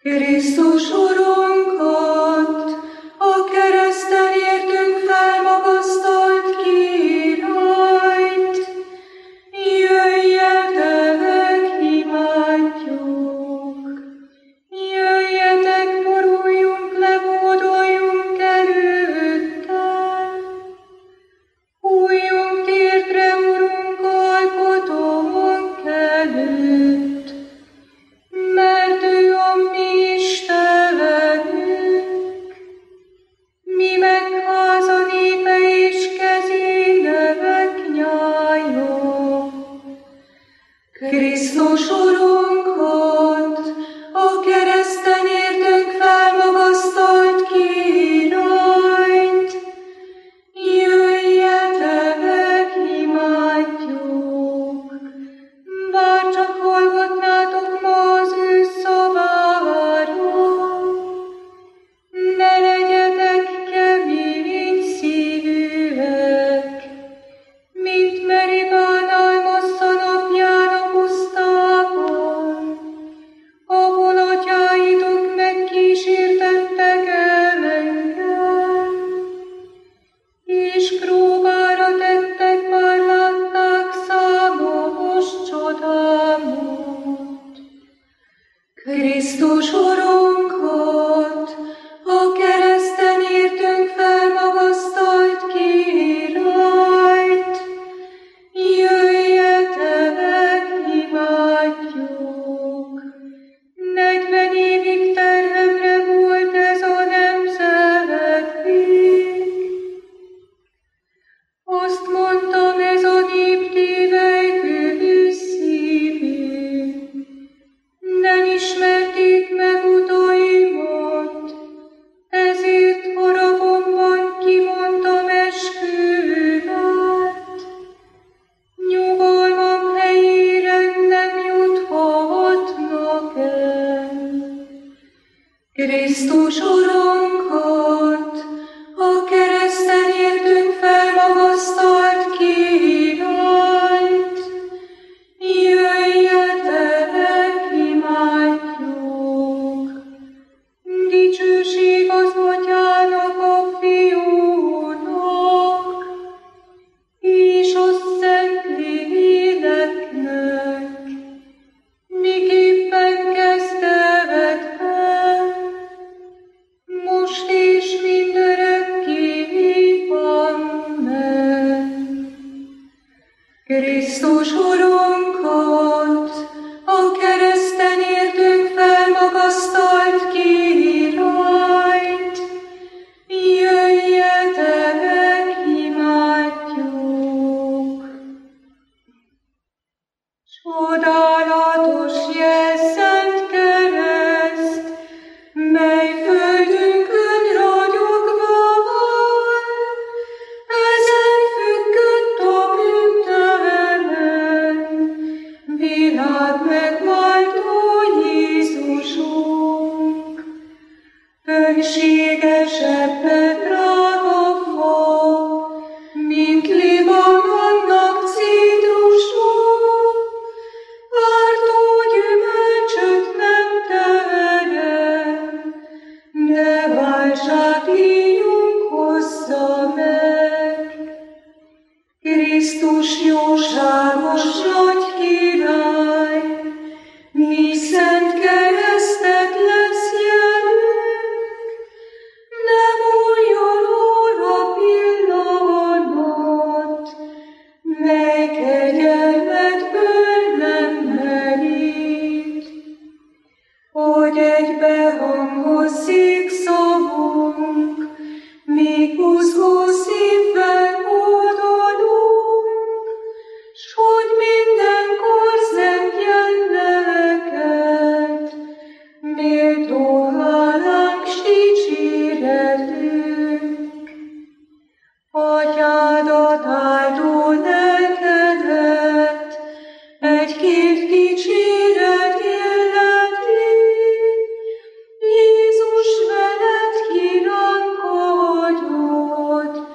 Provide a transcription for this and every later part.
Krisztus Urunkat, a kereszten értünk felmagasztalt királyt, jöjjetek, imádjuk! Jöjjetek, boruljunk le, hódoljunk előtte! Fújjunk térdre, Urunk, alkotónk előtt, mert ő a mi Istenünk, mi meg háza népe és kezének nyája. Krisztus Urunkat, a kereszten értünk felmagasztalt királyt, jöjjetek, imádjuk! Bár csak hallgatnátok ma az ő szavára, ne legyetek kemény szívűek, mint Meribán Almassza napján a pusztában, ahol atyáitok megkísértettek engem, és próbára tettek, bár látták számos csodámot. Krisztus Urunkat, a kereszten értünk felmagasztalt királyt, jöjjetek, imádjuk! 40 évig terhemre volt ez a nemzedék. Azt mondtam, ez a nép tévelykő szívű, nem ismerték meg utaimat, ezért haragomban kimondtam esküvet. Nyugalmam helyére nem juthatnak el. Krisztus Urunkat, a kereszten értünk felmagasztalt királyt, jöjjetek, imádjuk! Dicsőség az Atyának, a Fiúnak, és a Szentléleknek, miképpen kezdetben, most és mindörökké. Amen. Krisztus Urunkat, a kereszten értünk felmagasztalt királyt, jöjjetek, imádjuk! Csodálatos jel, szent kereszt, mely földünkön ragyogva van, ezen függött a bűntelen, világ megváltó Jézusunk. Fenségesebb drága fa, mint Libanonnak citrusok, ártó gyümölcsöt nem terem, de váltságdíjunk hozza meg. Krisztus jóságos nagy király, mi szent keresztet lesz jelünk, ne múljon óra pillanat, mely kegyelmedből nem merít, hogy egybe hangozzék szavunk, mi buzgó szívvel hódolunk, s hogy mindenkor zengjen lelked, méltó hálánk s dicséretünk. Atyádat áldó lelkedet egy-két dicséret illeti, Jézus veled kiránk hagyott,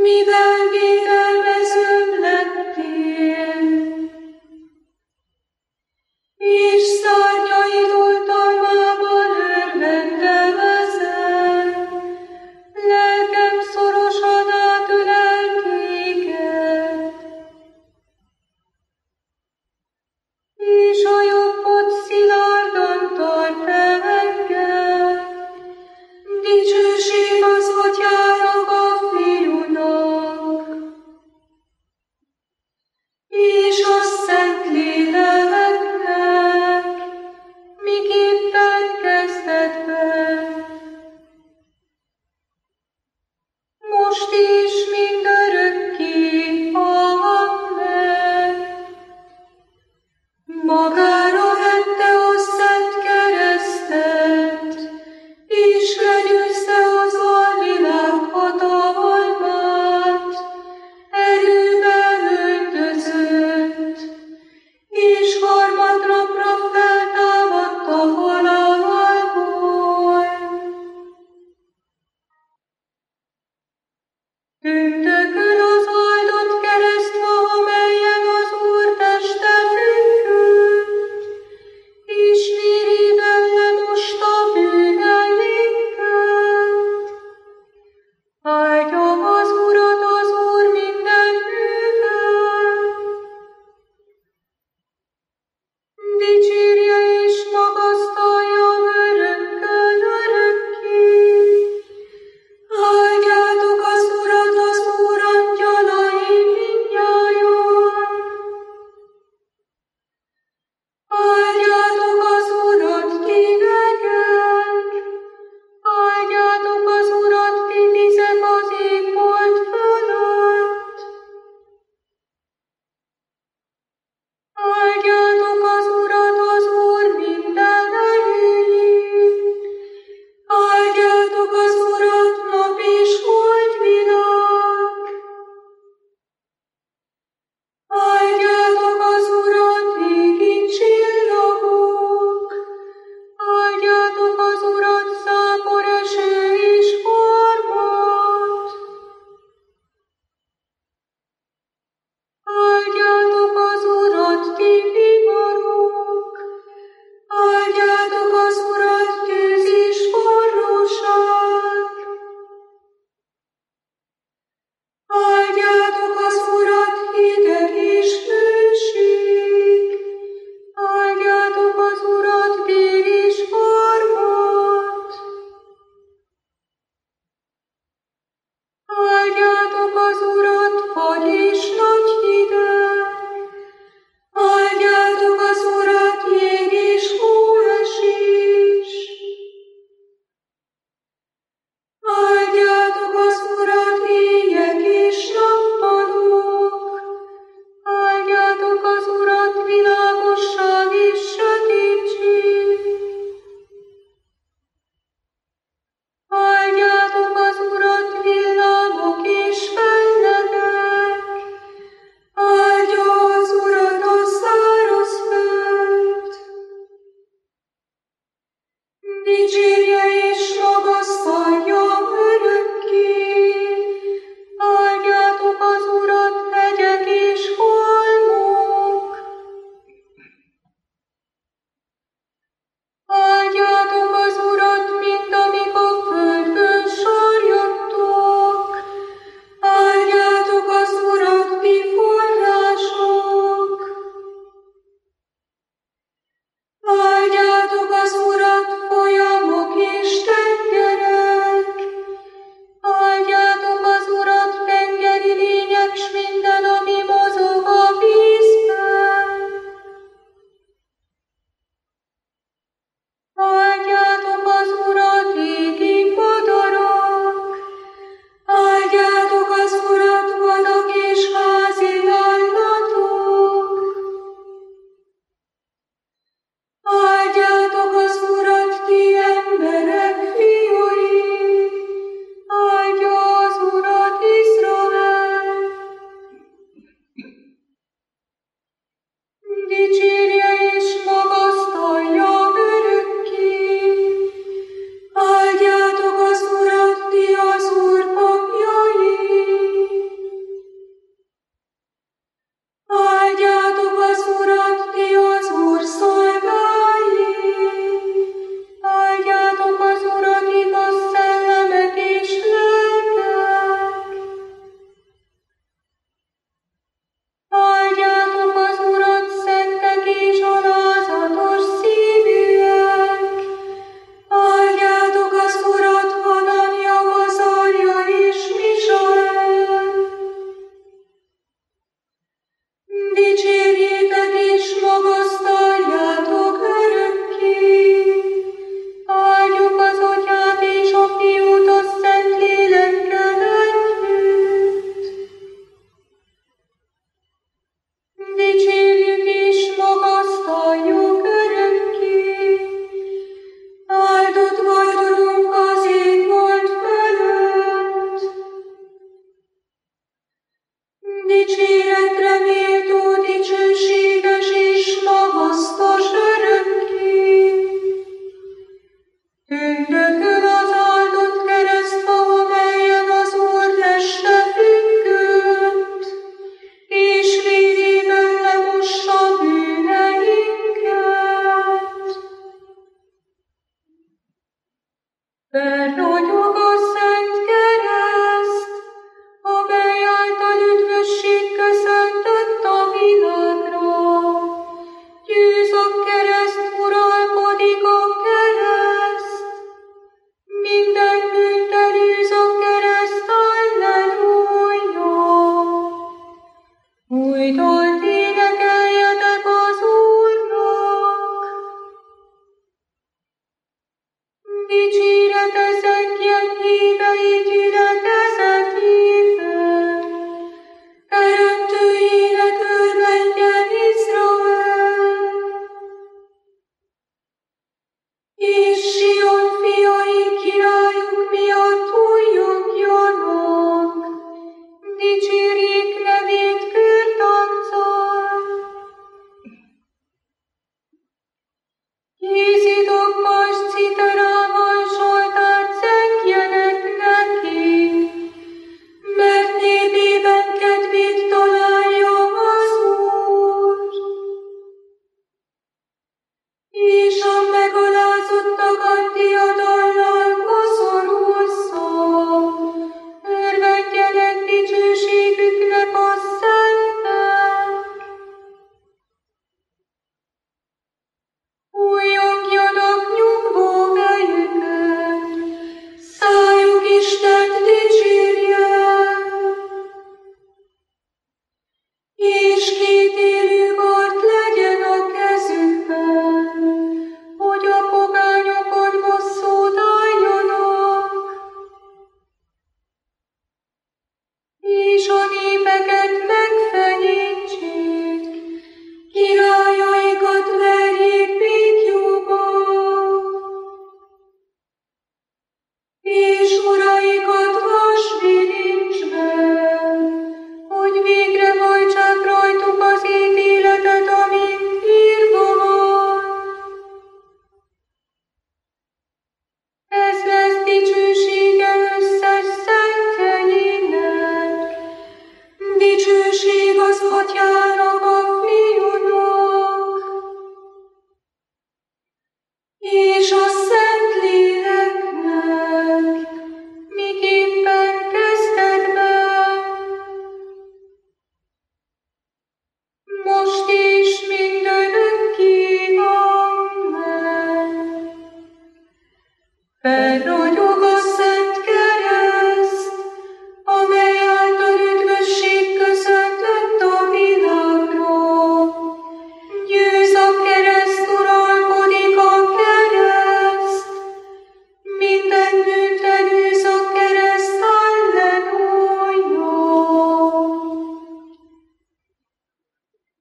mivel védelmezőm lettél, és szárnyaid oltalmában örvendezel, lelkem szorosan átölel téged, és a jobbod szilárdan tart engem. Dicsőség az Atyának, a Fiúnak,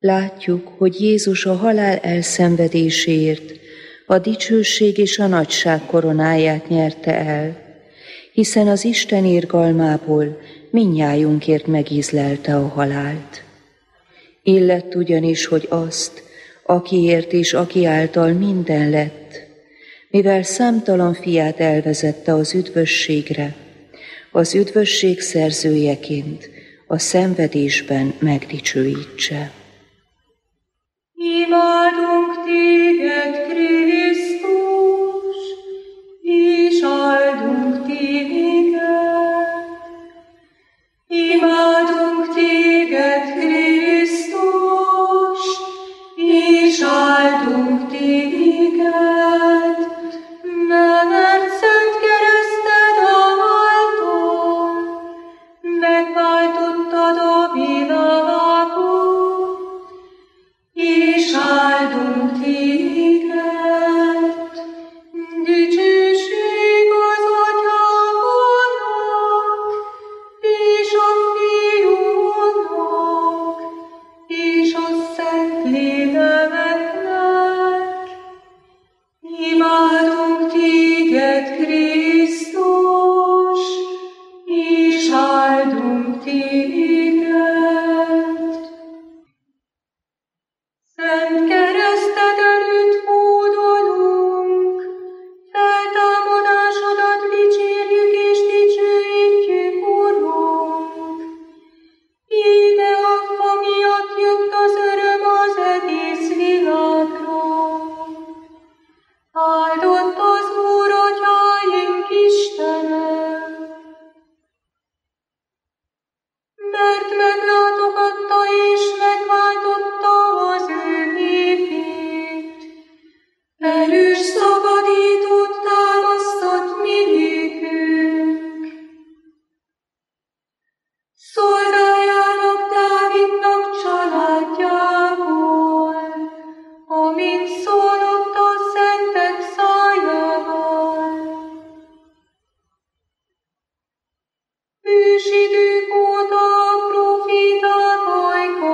Látjuk, hogy Jézus a halál elszenvedéséért a dicsőség és a nagyság koronáját nyerte el, hiszen az Isten irgalmából mindnyájunkért megízlelte a halált. Illett ugyanis, hogy azt, akiért és aki által minden lett, mivel számtalan fiát elvezette az üdvösségre, az üdvösség szerzőjeként a szenvedésben megdicsőítse. Imádunk téged, Krisztus, és áldunk téged. Imádunk téged, Krisztus, és áldunk téged. Mert szent kereszted a válton, megváltottad a világot, és áldunk téged. Dicsőség az Atyának, és a Fiúnak, és a Szentléleknek. Imádunk téged, Krisztus, és áldunk téged. Szent kereszted előtt hódolunk, feltámadásodat dicsérjük és dicsőítjük, Urunk. Íme a fa miatt jött az öröm az egész világra. Áldott az Úr, Atyáink Istene, mert meglátogatta és megváltotta az ő népét. Erős szabadítót támasztott mi nékünk. Szolgájának Dávidnak családjából, amint szólott a szentek szájával. Ősidők óta a proféták ajka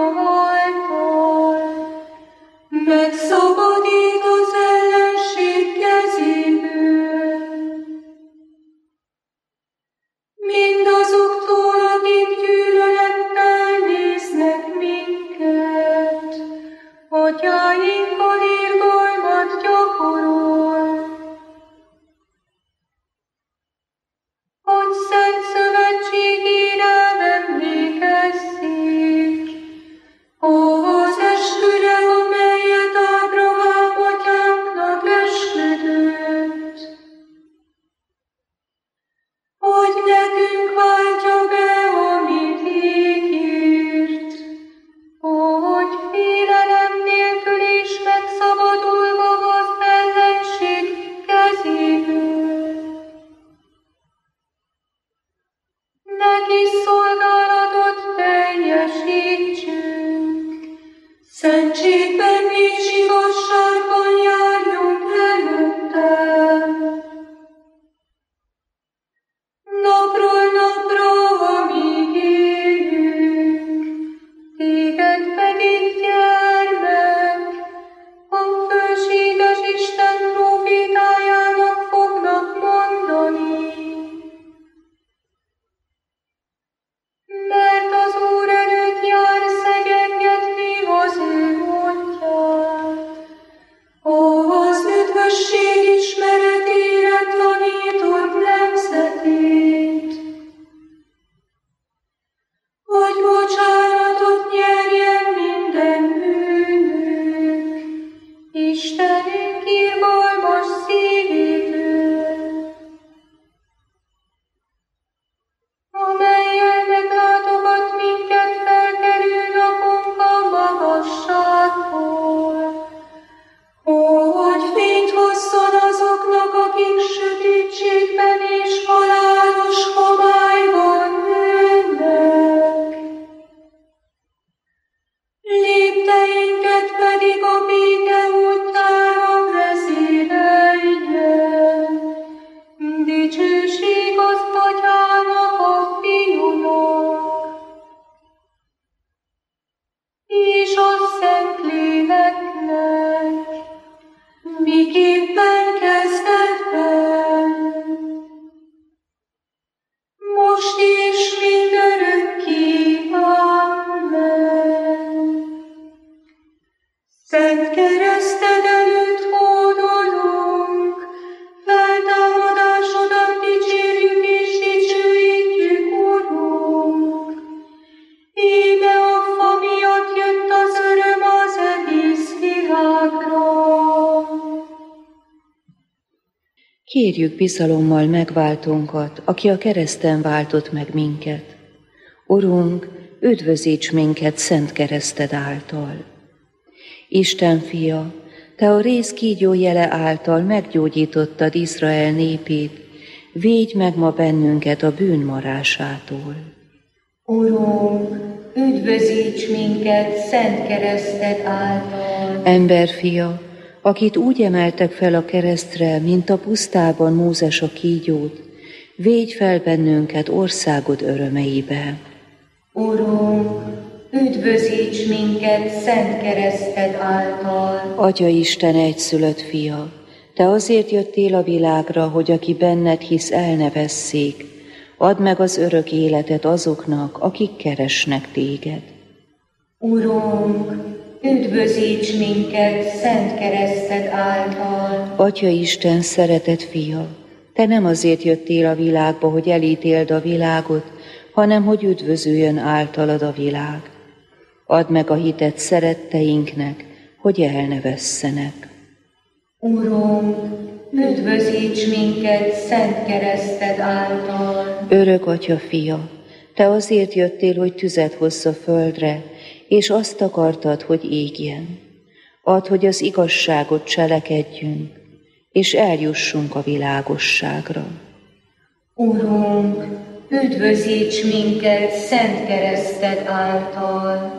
Kérjük bizalommal megváltónkat, aki a kereszten váltott meg minket. Urunk, üdvözíts minket szent kereszted által. Isten fia, te a réz kígyó jele által meggyógyítottad Izrael népét, védj meg ma bennünket a bűn marásától. Urunk, üdvözíts minket szent kereszted által. Emberfia, akit úgy emeltek fel a keresztre, mint a pusztában Mózes a kígyót, védj fel bennünket országod örömeibe. Urunk, üdvözíts minket szent kereszted által. Atya Isten egyszülött fia, te azért jöttél a világra, hogy aki benned hisz, el ne vesszék. Add meg az örök életet azoknak, akik keresnek téged. Urunk, üdvözíts minket szent kereszted által. Atya Isten szeretett fia, te nem azért jöttél a világba, hogy elítéld a világot, hanem hogy üdvözüljön általad a világ. Add meg a hitet szeretteinknek, hogy el ne vesszenek. Urunk, üdvözíts minket szent kereszted által. Örök Atya fia, te azért jöttél, hogy tüzet hozz a földre, és azt akartad, hogy égjen. Add, hogy az igazságot cselekedjünk, és eljussunk a világosságra. Urunk, üdvözíts minket szent kereszted által.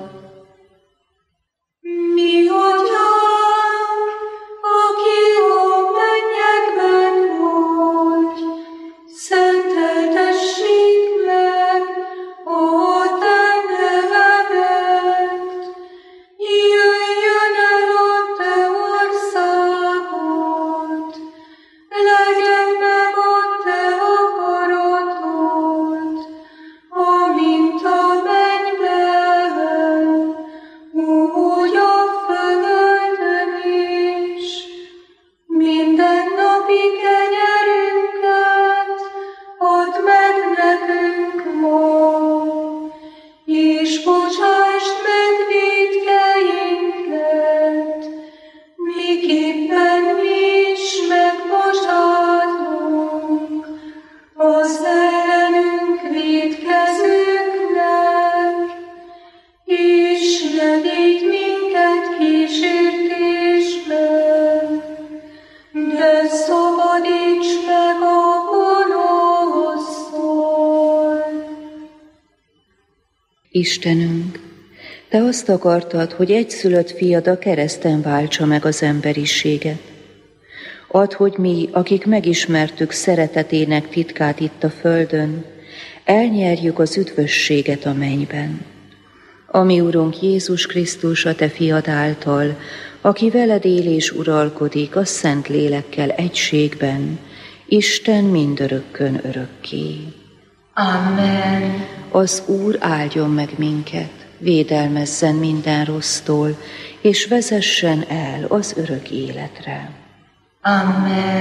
Mi Atyánk, aki a mennyekben vagy, szenteltessék meg a te nevedet. Jöjjön el a te országod, legyen meg a te akaratod, amint a mennyben, úgy a földön is. Mindennapi kenyerünket add meg nekünk ma, és bocsásd meg vétkeinket, miképpen mi is megbocsátunk az ellenünk vétkezőknek, és ne védj minket kísértésbe, de szabadíts meg a gonosztól. Istenünk, te azt akartad, hogy egyszülött fiad a kereszten váltsa meg az emberiséget. Add, hogy mi, akik megismertük szeretetének titkát itt a földön, elnyerjük az üdvösséget a mennyben. Ami Urunk Jézus Krisztus a te fiad által, aki veled él és uralkodik a Szent Lélekkel egységben, Isten mindörökkön örökké. Amen. Az Úr áldjon meg minket, védelmezzen minden rossztól, és vezessen el az örök életre. Amen.